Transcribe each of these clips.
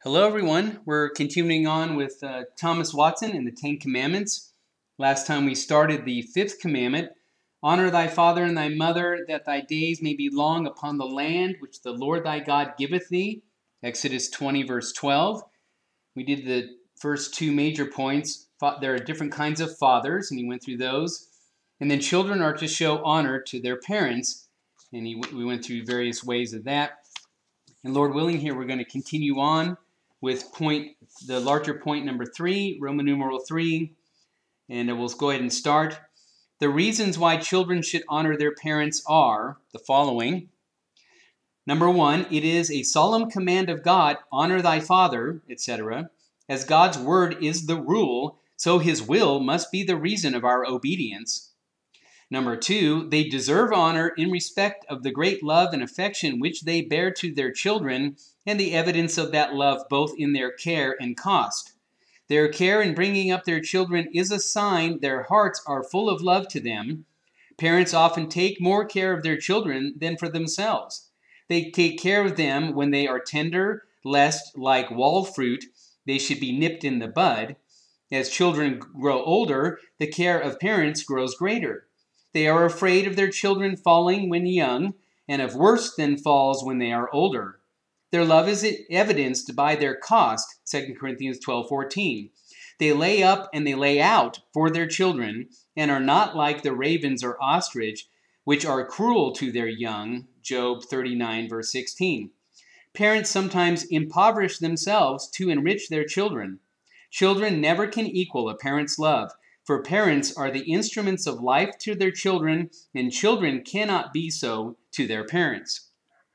Hello, everyone. We're continuing on with Thomas Watson and the Ten Commandments. Last time we started the fifth commandment, honor thy father and thy mother, that thy days may be long upon the land which the Lord thy God giveth thee. Exodus 20, verse 12. We did the first two major points. There are different kinds of fathers, and he went through those. And then children are to show honor to their parents, and we went through various ways of that. And Lord willing, here we're going to continue on with the larger point number 3, Roman numeral 3, and we'll go ahead and start. The reasons why children should honor their parents are the following. Number 1, it is a solemn command of God, honor thy father, etc. As God's word is the rule, so his will must be the reason of our obedience. Number 2, they deserve honor in respect of the great love and affection which they bear to their children, and the evidence of that love both in their care and cost. Their care in bringing up their children is a sign their hearts are full of love to them. Parents often take more care of their children than for themselves. They take care of them when they are tender, lest, like wall fruit, they should be nipped in the bud. As children grow older, the care of parents grows greater. They are afraid of their children falling when young, and of worse than falls when they are older. Their love is evidenced by their cost, 2 Corinthians 12:14. They lay up and they lay out for their children, and are not like the ravens or ostrich, which are cruel to their young, Job 39, verse 16. Parents sometimes impoverish themselves to enrich their children. Children never can equal a parent's love, for parents are the instruments of life to their children, and children cannot be so to their parents.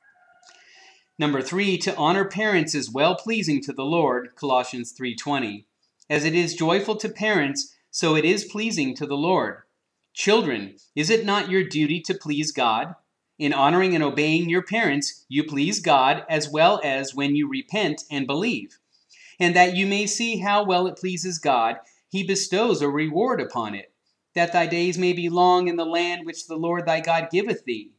Number 3, to honor parents is well-pleasing to the Lord, Colossians 3:20. As it is joyful to parents, so it is pleasing to the Lord. Children, is it not your duty to please God? In honoring and obeying your parents, you please God as well as when you repent and believe. And that you may see how well it pleases God, he bestows a reward upon it, that thy days may be long in the land which the Lord thy God giveth thee.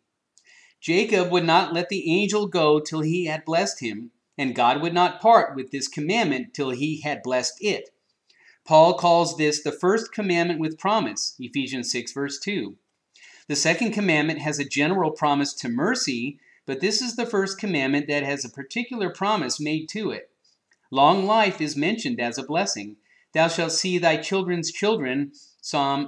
Jacob would not let the angel go till he had blessed him, and God would not part with this commandment till he had blessed it. Paul calls this the first commandment with promise, Ephesians 6, verse 2. The second commandment has a general promise to mercy, but this is the first commandment that has a particular promise made to it. Long life is mentioned as a blessing. Thou shalt see thy children's children, Psalm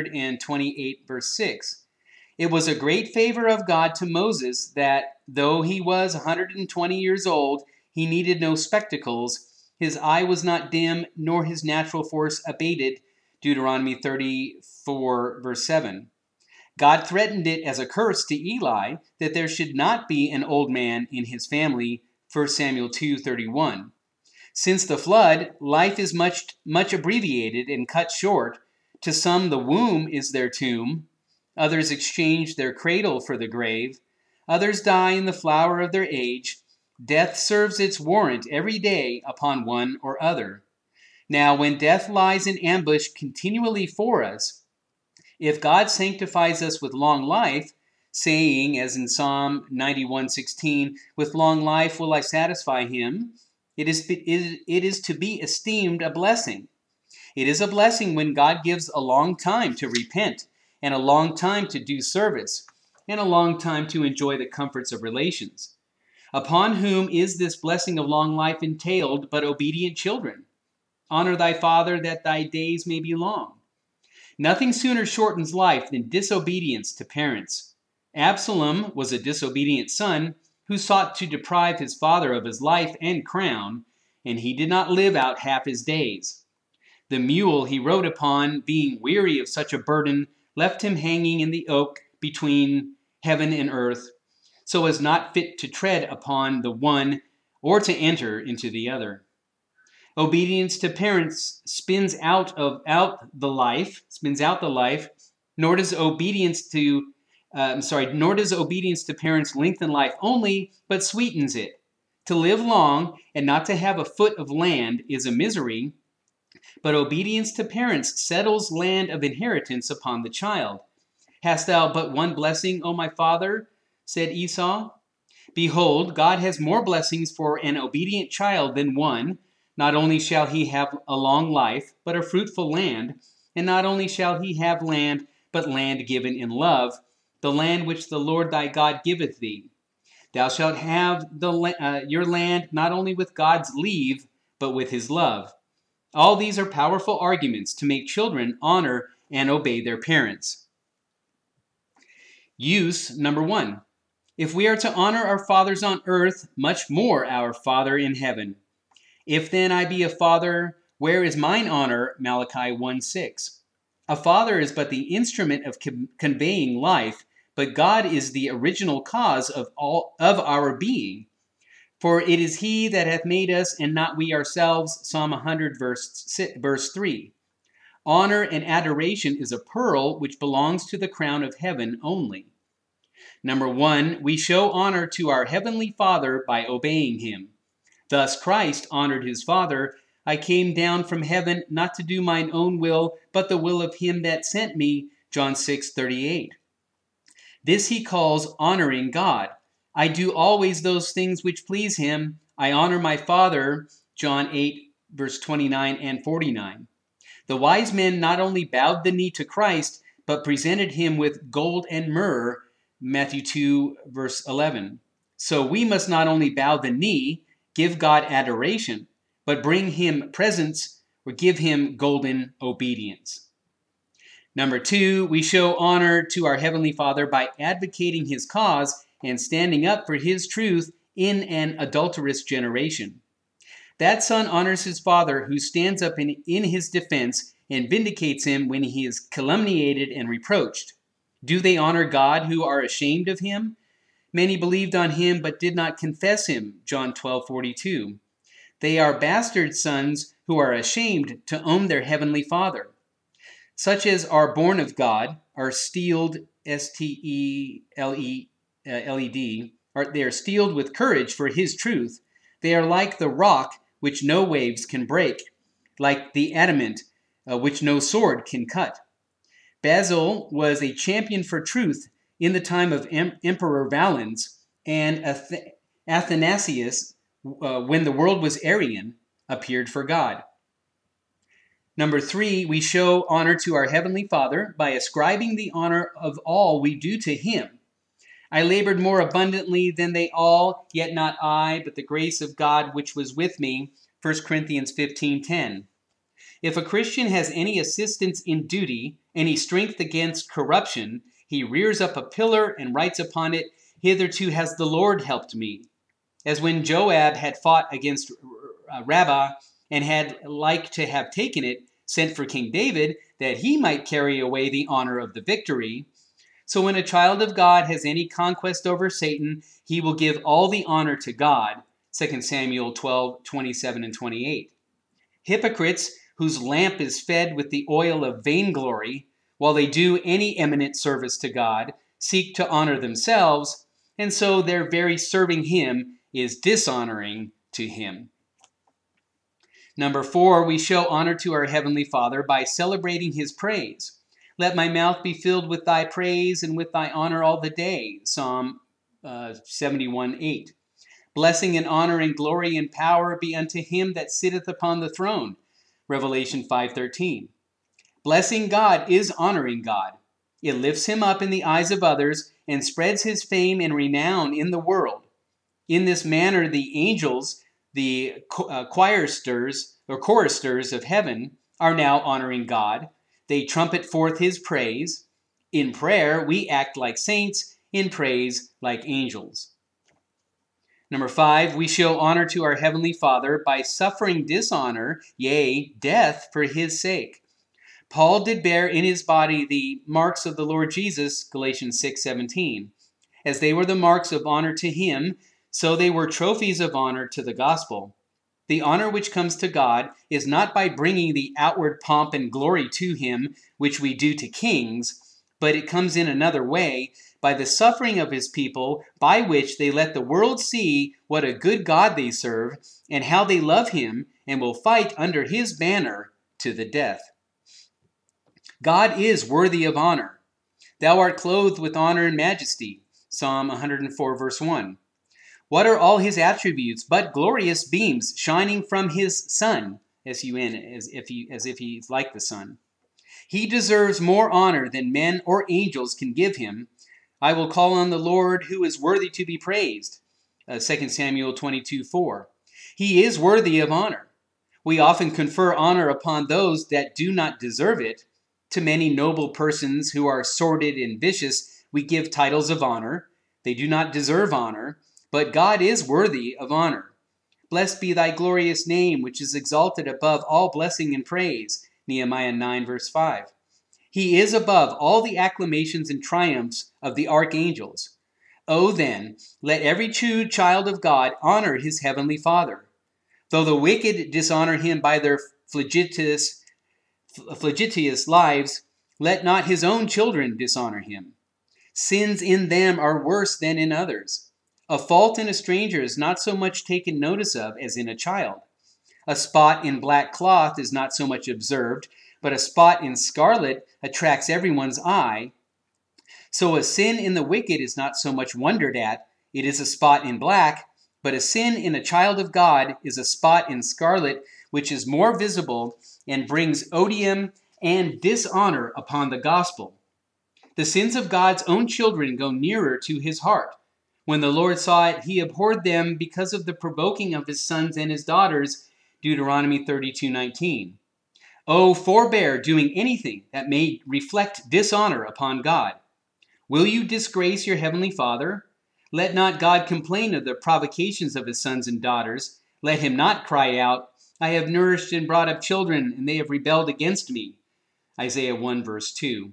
128, verse 6. It was a great favor of God to Moses that, though he was 120 years old, he needed no spectacles. His eye was not dim, nor his natural force abated, Deuteronomy 34, verse 7. God threatened it as a curse to Eli that there should not be an old man in his family, 1 Samuel 2:31. Since the flood, life is much abbreviated and cut short. To some, the womb is their tomb. Others exchange their cradle for the grave. Others die in the flower of their age. Death serves its warrant every day upon one or other. Now, when death lies in ambush continually for us, if God sanctifies us with long life, saying, as in Psalm 91:16, with long life will I satisfy him, it is to be esteemed a blessing. It is a blessing when God gives a long time to repent, and a long time to do service, and a long time to enjoy the comforts of relations. Upon whom is this blessing of long life entailed but obedient children? Honor thy father that thy days may be long. Nothing sooner shortens life than disobedience to parents. Absalom was a disobedient son who sought to deprive his father of his life and crown, and he did not live out half his days. The mule he rode upon, being weary of such a burden, left him hanging in the oak between heaven and earth, so as not fit to tread upon the one or to enter into the other. Obedience to parents spins out the life, nor does obedience to parents lengthen life only, but sweetens it. To live long and not to have a foot of land is a misery, but obedience to parents settles land of inheritance upon the child. Hast thou but one blessing, O my father? Said Esau. Behold, God has more blessings for an obedient child than one. Not only shall he have a long life, but a fruitful land, and not only shall he have land, but land given in love, the land which the Lord thy God giveth thee. Thou shalt have your land not only with God's leave, but with his love. All these are powerful arguments to make children honor and obey their parents. Use number 1. If we are to honor our fathers on earth, much more our Father in heaven. If then I be a father, where is mine honor? Malachi 1:6. A father is but the instrument of conveying life, but God is the original cause of our being. For it is he that hath made us, and not we ourselves. Psalm 100, verse 3. Honor and adoration is a pearl which belongs to the crown of heaven only. Number 1, we show honor to our heavenly Father by obeying him. Thus Christ honored his Father. I came down from heaven not to do mine own will, but the will of him that sent me. John 6:38. This he calls honoring God. I do always those things which please him. I honor my Father. John 8, verse 29 and 49. The wise men not only bowed the knee to Christ, but presented him with gold and myrrh. Matthew 2, verse 11. So we must not only bow the knee, give God adoration, but bring him presents or give him golden obedience. Number 2, we show honor to our Heavenly Father by advocating his cause and standing up for his truth in an adulterous generation. That son honors his father, who stands up in his defense and vindicates him when he is calumniated and reproached. Do they honor God who are ashamed of him? Many believed on him but did not confess him. John 12:42. They are bastard sons who are ashamed to own their heavenly Father. Such as are born of God are steeled, S-T-E-L-E-D, they are steeled with courage for his truth. They are like the rock which no waves can break, like the adamant which no sword can cut. Basil was a champion for truth in the time of Emperor Valens, and Athanasius, when the world was Arian, appeared for God. Number 3, we show honor to our Heavenly Father by ascribing the honor of all we do to him. I labored more abundantly than they all, yet not I, but the grace of God which was with me. 1 Corinthians 15:10. If a Christian has any assistance in duty, any strength against corruption, he rears up a pillar and writes upon it, "Hitherto has the Lord helped me." As when Joab had fought against Rabbah and had like to have taken it, sent for King David, that he might carry away the honor of the victory. So when a child of God has any conquest over Satan, he will give all the honor to God. 2 Samuel 12:27 and 28. Hypocrites, whose lamp is fed with the oil of vainglory, while they do any eminent service to God, seek to honor themselves, and so their very serving him is dishonoring to him. Number 4, we show honor to our Heavenly Father by celebrating his praise. Let my mouth be filled with thy praise and with thy honor all the day. Psalm 71:8. Blessing and honor and glory and power be unto him that sitteth upon the throne. Revelation 5:13. Blessing God is honoring God. It lifts him up in the eyes of others and spreads his fame and renown in the world. In this manner, the angels, the choristers of heaven, are now honoring God. They trumpet forth his praise. In prayer, we act like saints. In praise, like angels. Number 5, we show honor to our Heavenly Father by suffering dishonor, yea, death, for his sake. Paul did bear in his body the marks of the Lord Jesus, Galatians 6:17. As they were the marks of honor to him, so they were trophies of honor to the gospel. The honor which comes to God is not by bringing the outward pomp and glory to him, which we do to kings, but it comes in another way, by the suffering of his people, by which they let the world see what a good God they serve, and how they love him, and will fight under his banner to the death. God is worthy of honor. Thou art clothed with honor and majesty. Psalm 104, verse 1. What are all his attributes but glorious beams shining from his sun, S-U-N, as if he's like the sun? He deserves more honor than men or angels can give him. I will call on the Lord who is worthy to be praised. 2 Samuel 22:4. He is worthy of honor. We often confer honor upon those that do not deserve it. To many noble persons who are sordid and vicious, we give titles of honor. They do not deserve honor, but God is worthy of honor. Blessed be thy glorious name, which is exalted above all blessing and praise. Nehemiah 9, verse 5. He is above all the acclamations and triumphs of the archangels. Oh, then, let every true child of God honor his heavenly Father. Though the wicked dishonor him by their flagitious lives, let not his own children dishonor him. Sins in them are worse than in others. A fault in a stranger is not so much taken notice of as in a child. A spot in black cloth is not so much observed, but a spot in scarlet attracts everyone's eye. So a sin in the wicked is not so much wondered at, it is a spot in black, but a sin in a child of God is a spot in scarlet, which is more visible and brings odium and dishonor upon the gospel. The sins of God's own children go nearer to his heart. When the Lord saw it, he abhorred them because of the provoking of his sons and his daughters, Deuteronomy 32:19. Oh, forbear doing anything that may reflect dishonor upon God. Will you disgrace your heavenly Father? Let not God complain of the provocations of his sons and daughters. Let him not cry out, I have nourished and brought up children, and they have rebelled against me. Isaiah 1, verse 2.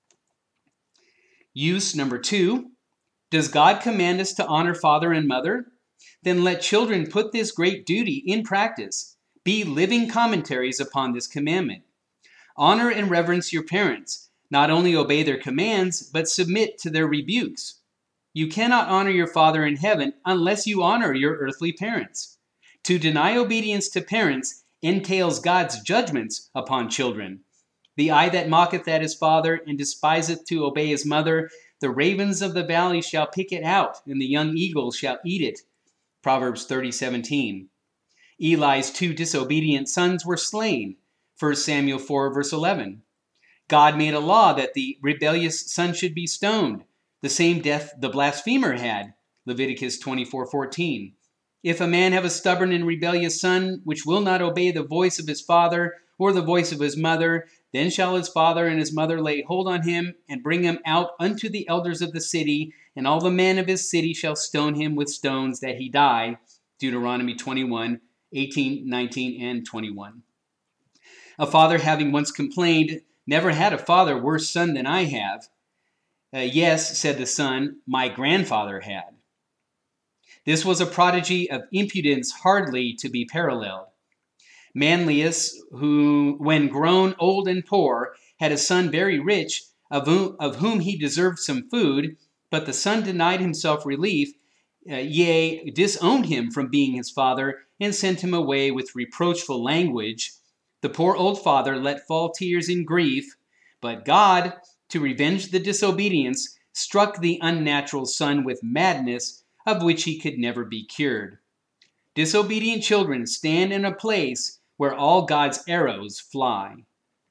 Use number 2. Does God command us to honor father and mother? Then let children put this great duty in practice. Be living commentaries upon this commandment. Honor and reverence your parents. Not only obey their commands, but submit to their rebukes. You cannot honor your Father in heaven unless you honor your earthly parents. To deny obedience to parents entails God's judgments upon children. The eye that mocketh at his father and despiseth to obey his mother, the ravens of the valley shall pick it out, and the young eagles shall eat it. Proverbs 30:17. Eli's 2 disobedient sons were slain. 1 Samuel 4, verse 11. God made a law that the rebellious son should be stoned, the same death the blasphemer had. Leviticus 24:14. If a man have a stubborn and rebellious son, which will not obey the voice of his father or the voice of his mother, then shall his father and his mother lay hold on him and bring him out unto the elders of the city, and all the men of his city shall stone him with stones that he die. Deuteronomy 21:18, 19, and 21. A father having once complained, Never had a father worse son than I have. Yes, said the son, my grandfather had. This was a prodigy of impudence hardly to be paralleled. Manlius, who, when grown old and poor, had a son very rich, of whom he deserved some food, but the son denied himself relief, yea, disowned him from being his father, and sent him away with reproachful language. The poor old father let fall tears in grief, but God, to revenge the disobedience, struck the unnatural son with madness, of which he could never be cured. Disobedient children stand in a place where all God's arrows fly.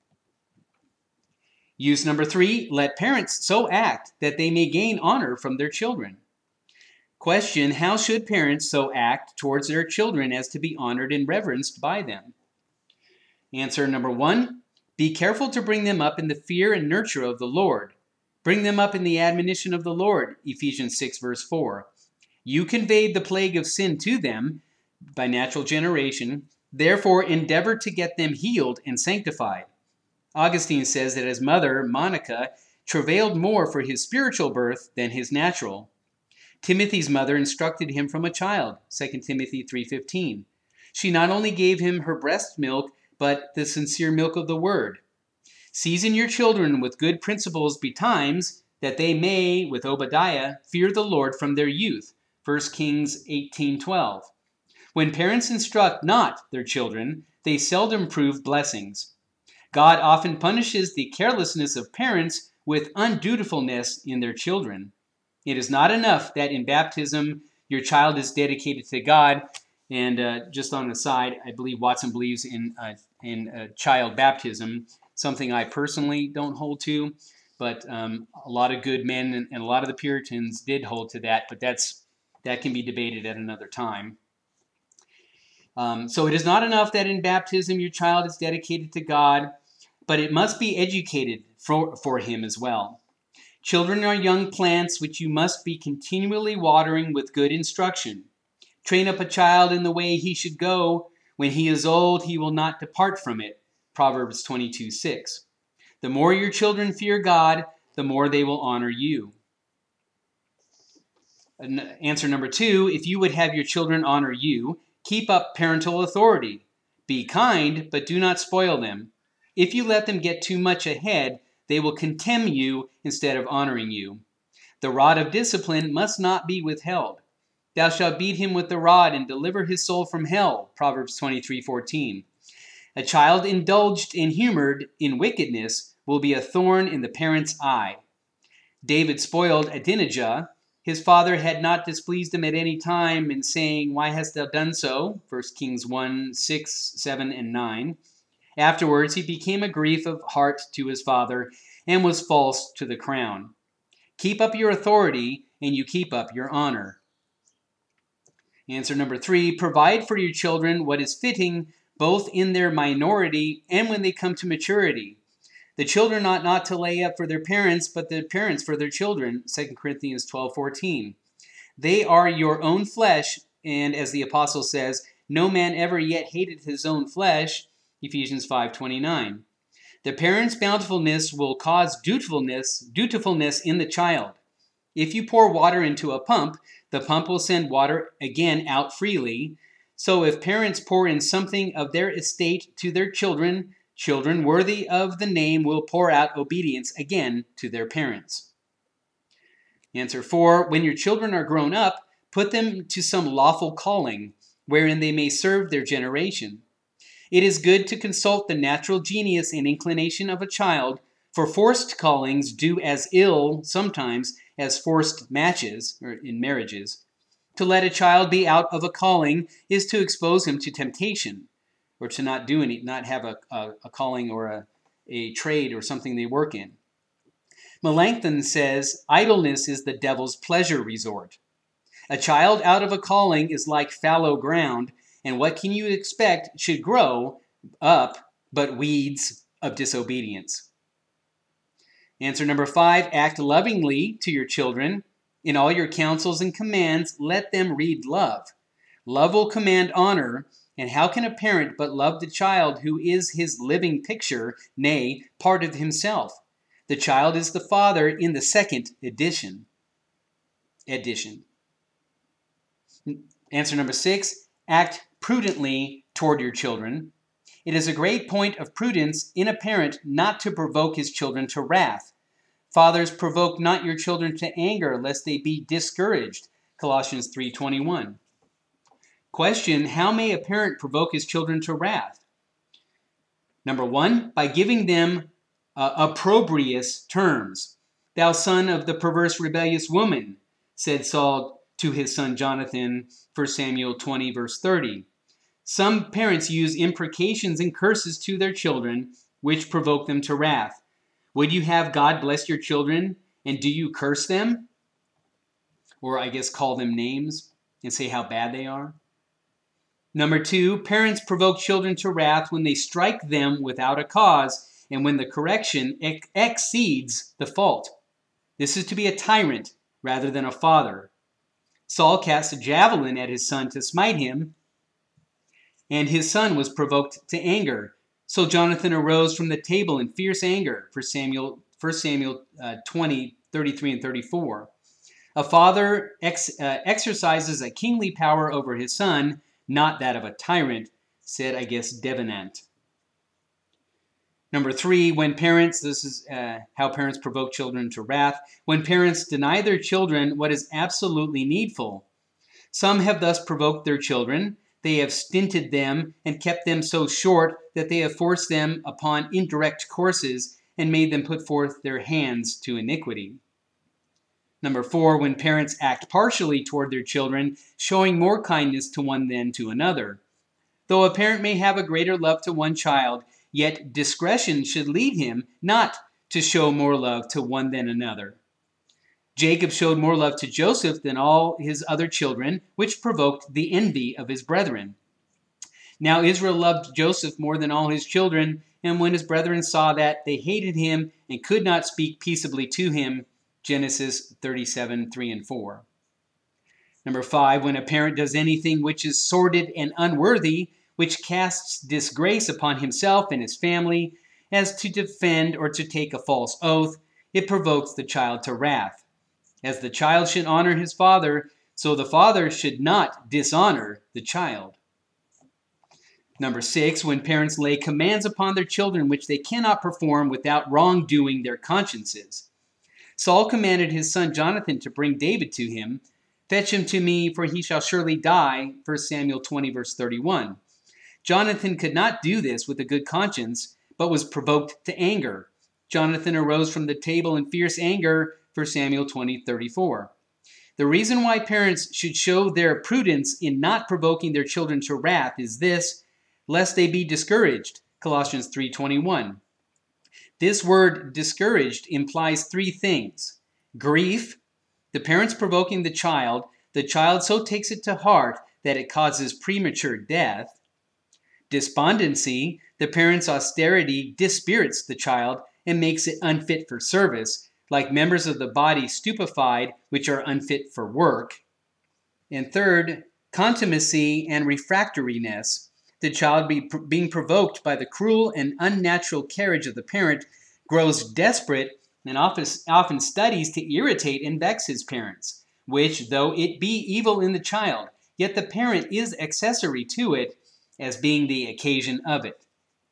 Use number 3, let parents so act that they may gain honor from their children. Question, how should parents so act towards their children as to be honored and reverenced by them? Answer number 1, be careful to bring them up in the fear and nurture of the Lord. Bring them up in the admonition of the Lord, Ephesians 6, verse 4. You conveyed the plague of sin to them by natural generation, therefore endeavor to get them healed and sanctified. Augustine says that his mother, Monica, travailed more for his spiritual birth than his natural. Timothy's mother instructed him from a child, 2 Timothy 3:15. She not only gave him her breast milk, but the sincere milk of the word. Season your children with good principles betimes, that they may, with Obadiah, fear the Lord from their youth, 1 Kings 18:12. When parents instruct not their children, they seldom prove blessings. God often punishes the carelessness of parents with undutifulness in their children. It is not enough that in baptism your child is dedicated to God. And just on the side, I believe Watson believes in child baptism, something I personally don't hold to, but a lot of good men and a lot of the Puritans did hold to that, but that can be debated at another time. So it is not enough that in baptism your child is dedicated to God, but it must be educated for him as well. Children are young plants which you must be continually watering with good instruction. Train up a child in the way he should go. When he is old, he will not depart from it. Proverbs 22:6. The more your children fear God, the more they will honor you. Answer number 2, if you would have your children honor you, keep up parental authority. Be kind, but do not spoil them. If you let them get too much ahead, they will contemn you instead of honoring you. The rod of discipline must not be withheld. Thou shalt beat him with the rod and deliver his soul from hell. Proverbs 23:14. A child indulged and humored in wickedness will be a thorn in the parent's eye. David spoiled Adonijah. His father had not displeased him at any time in saying, Why hast thou done so? 1 Kings 1:6, 7, and 9. Afterwards, he became a grief of heart to his father and was false to the crown. Keep up your authority, and you keep up your honor. Answer number 3, provide for your children what is fitting, both in their minority and when they come to maturity. The children ought not to lay up for their parents, but the parents for their children. 2 Corinthians 12:14. They are your own flesh, and as the apostle says, no man ever yet hated his own flesh. Ephesians 5:29. The parent's bountifulness will cause dutifulness in the child. If you pour water into a pump, the pump will send water again out freely. So if parents pour in something of their estate to their children, children worthy of the name will pour out obedience again to their parents. Answer 4, when your children are grown up, put them to some lawful calling, wherein they may serve their generation. It is good to consult the natural genius and inclination of a child, for forced callings do as ill sometimes as forced matches, or in marriages. To let a child be out of a calling is to expose him to temptation, or to not have a calling or a trade or something they work in. Melanchthon says, idleness is the devil's pleasure resort. A child out of a calling is like fallow ground, and what can you expect should grow up but weeds of disobedience? Answer number 5, act lovingly to your children. In all your counsels and commands, let them read love. Love will command honor, and how can a parent but love the child who is his living picture, nay, part of himself? The child is the father in the second edition. Answer number 6, act prudently toward your children. It is a great point of prudence in a parent not to provoke his children to wrath. Fathers, provoke not your children to anger, lest they be discouraged. Colossians 3:21. Question, how may a parent provoke his children to wrath? Number 1, by giving them opprobrious terms. Thou son of the perverse rebellious woman, said Saul to his son Jonathan, 1 Samuel 20, verse 30. Some parents use imprecations and curses to their children, which provoke them to wrath. Would you have God bless your children, and do you curse them? Or I guess call them names and say how bad they are? Number 2, parents provoke children to wrath when they strike them without a cause and when the correction exceeds the fault. This is to be a tyrant rather than a father. Saul cast a javelin at his son to smite him, and his son was provoked to anger. So Jonathan arose from the table in fierce anger, 1 Samuel 20, 33 and 34. A father exercises a kingly power over his son, not that of a tyrant, said, I guess, Devenant. Number 3, when parents, this is how parents provoke children to wrath, when parents deny their children what is absolutely needful. Some have thus provoked their children. They have stinted them and kept them so short that they have forced them upon indirect courses and made them put forth their hands to iniquity. Number 4, when parents act partially toward their children, showing more kindness to one than to another. Though a parent may have a greater love to one child, yet discretion should lead him not to show more love to one than another. Jacob showed more love to Joseph than all his other children, which provoked the envy of his brethren. Now Israel loved Joseph more than all his children, and when his brethren saw that, they hated him and could not speak peaceably to him. Genesis 37, 3 and 4. Number 5, when a parent does anything which is sordid and unworthy, which casts disgrace upon himself and his family, as to defend or to take a false oath, it provokes the child to wrath. As the child should honor his father, so the father should not dishonor the child. Number 6, when parents lay commands upon their children which they cannot perform without wrongdoing their consciences. Saul commanded his son Jonathan to bring David to him. Fetch him to me, for he shall surely die. 1 Samuel 20, verse 31. Jonathan could not do this with a good conscience, but was provoked to anger. Jonathan arose from the table in fierce anger. 1 Samuel 20, 34. The reason why parents should show their prudence in not provoking their children to wrath is this: lest they be discouraged. Colossians 3:21. This word discouraged implies 3 things. Grief, the parents provoking the child so takes it to heart that it causes premature death. Despondency, the parent's austerity dispirits the child and makes it unfit for service, like members of the body stupefied, which are unfit for work. And third, contumacy and refractoriness, the child being provoked by the cruel and unnatural carriage of the parent, grows desperate and often studies to irritate and vex his parents, which, though it be evil in the child, yet the parent is accessory to it as being the occasion of it.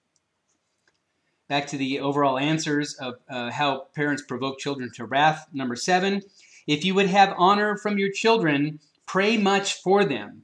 Back to the overall answers of how parents provoke children to wrath. Number 7, if you would have honor from your children, pray much for them.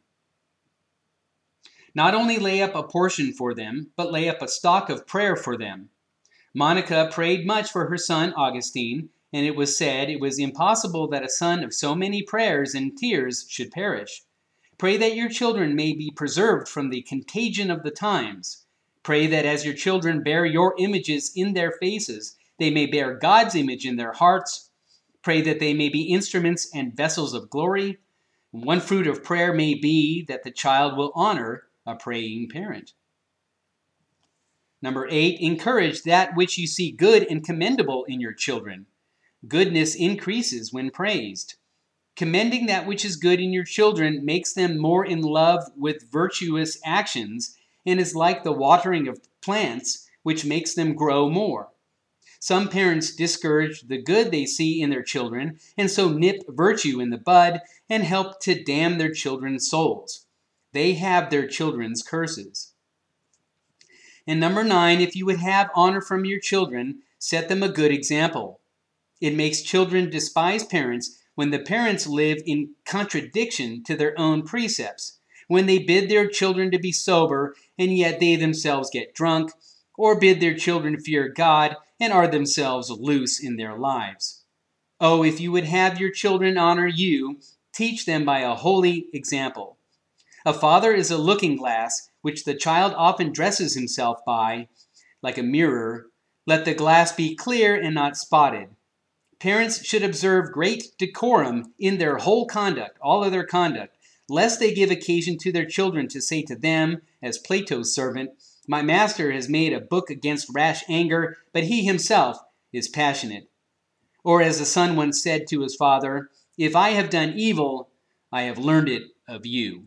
Not only lay up a portion for them, but lay up a stock of prayer for them. Monica prayed much for her son Augustine, and it was said it was impossible that a son of so many prayers and tears should perish. Pray that your children may be preserved from the contagion of the times. Pray that as your children bear your images in their faces, they may bear God's image in their hearts. Pray that they may be instruments and vessels of glory. One fruit of prayer may be that the child will honor a praying parent. Number 8, encourage that which you see good and commendable in your children. Goodness increases when praised. Commending that which is good in your children makes them more in love with virtuous actions and is like the watering of plants, which makes them grow more. Some parents discourage the good they see in their children and so nip virtue in the bud and help to damn their children's souls. They have their children's curses. And number 9, if you would have honor from your children, set them a good example. It makes children despise parents when the parents live in contradiction to their own precepts, when they bid their children to be sober and yet they themselves get drunk, or bid their children fear God and are themselves loose in their lives. Oh, if you would have your children honor you, teach them by a holy example. A father is a looking glass, which the child often dresses himself by, like a mirror. Let the glass be clear and not spotted. Parents should observe great decorum in their whole conduct, all of their conduct, lest they give occasion to their children to say to them, as Plato's servant, "My master has made a book against rash anger, but he himself is passionate." Or as a son once said to his father, "If I have done evil, I have learned it of you."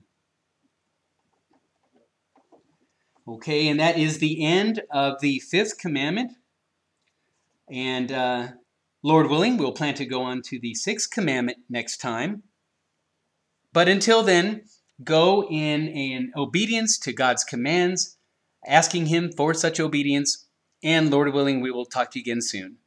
Okay, and that is the end of the 5th commandment. And Lord willing, we'll plan to go on to the 6th commandment next time. But until then, go in obedience to God's commands, asking Him for such obedience. And Lord willing, we will talk to you again soon.